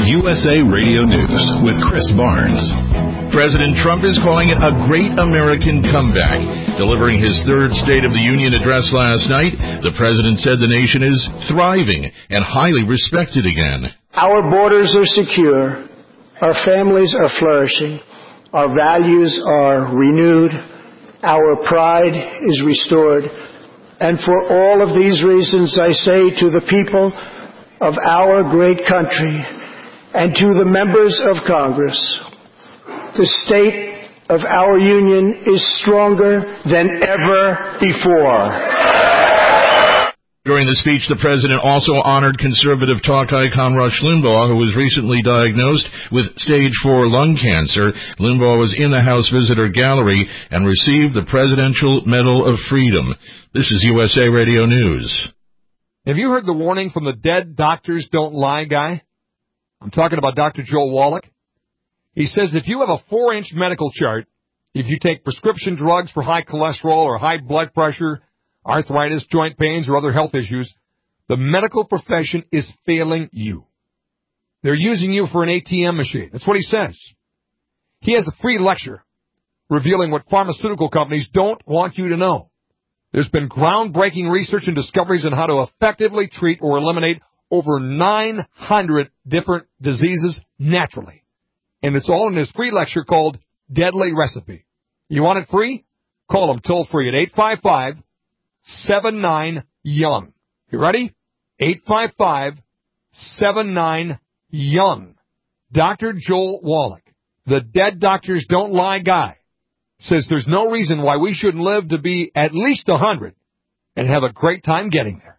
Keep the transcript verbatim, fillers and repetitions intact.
U S A Radio News with Chris Barnes. President Trump is calling it a great American comeback. Delivering his third State of the Union address last night, the president said the nation is thriving and highly respected again. Our borders are secure. Our families are flourishing. Our values are renewed. Our pride is restored. And for all of these reasons, I say to the people of our great country and to the members of Congress, the state of our union is stronger than ever before. During the speech, the president also honored conservative talk icon Rush Limbaugh, who was recently diagnosed with stage four lung cancer. Limbaugh was in the House Visitor Gallery and received the Presidential Medal of Freedom. This is U S A Radio News. Have you heard the warning from the dead doctors don't lie guy? I'm talking about Doctor Joel Wallach. He says if you have a four-inch medical chart, if you take prescription drugs for high cholesterol or high blood pressure, arthritis, joint pains, or other health issues, the medical profession is failing you. They're using you for an A T M machine. That's what he says. He has a free lecture revealing what pharmaceutical companies don't want you to know. There's been groundbreaking research and discoveries on how to effectively treat or eliminate over nine hundred different diseases naturally. And it's all in his free lecture called Deadly Recipe. You want it free? Call him toll free at eight five five, seven nine, young. You ready? eight five five, seven nine, young. Doctor Joel Wallach, the dead doctors don't lie guy, says there's no reason why we shouldn't live to be at least one hundred and have a great time getting there.